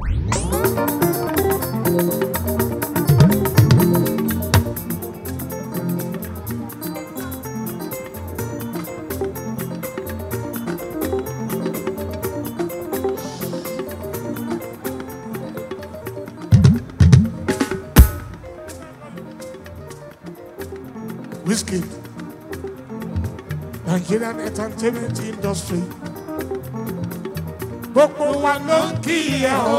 Whiskey, Nigerian entertainment industry. Gbogbo wa ló ń kí ẹ o.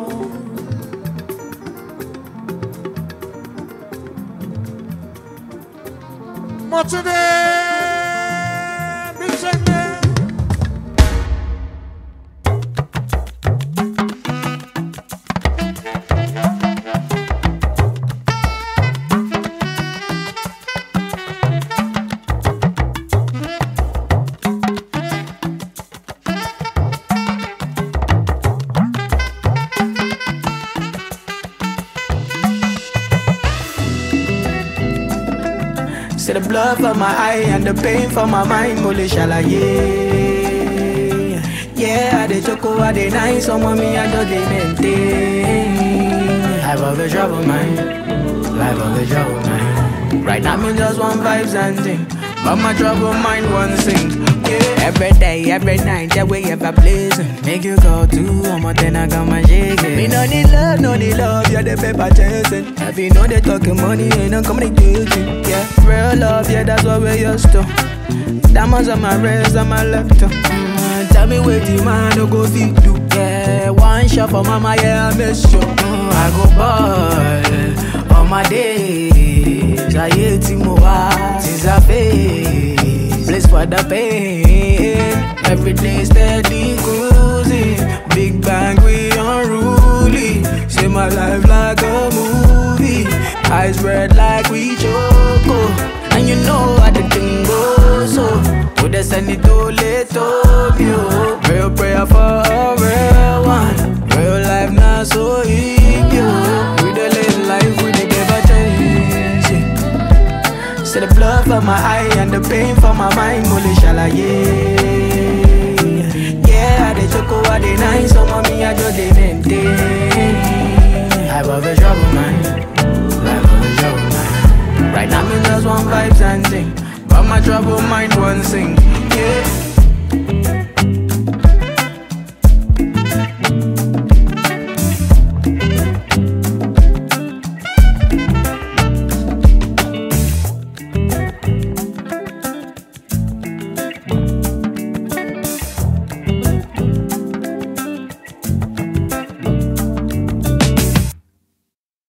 Mọ̀túndé Bísẹ́ndé. See the blood from my eye and the pain from my mind, mole shalaye. Yeah, I dey choco, I dey nice, some of me I just dey maintain. Life of a trouble mind, life of a trouble mind. Right now me just want vibes and thing, but my trouble mind won't sing. Yeah, every day, every night, that way ever blazing. Make you go to one then I got my shaking. Me no need love, you're the paper chasing. If you know they talking money, ain't no communicating. Yeah, real love, yeah, that's what we're used to. Diamonds on my wrist, on my left. Tell me where the man no go feed you. Yeah, one shot for mama, yeah, I miss you. I go ball on my days. I hate Timoa, since I face. Place for the pain. Every day steady cruising. Big bang, we unruly. See my life like a movie. Eyes red like we choco. And you know how the thing goes so. Would they send it to you? Real prayer for a real one. Real life not so easy. We the live life, we the give a change. See the blood from my eye and the pain from my mind, mole shalaye. Yeah, I dey choco, I dey nice, some of me I just dey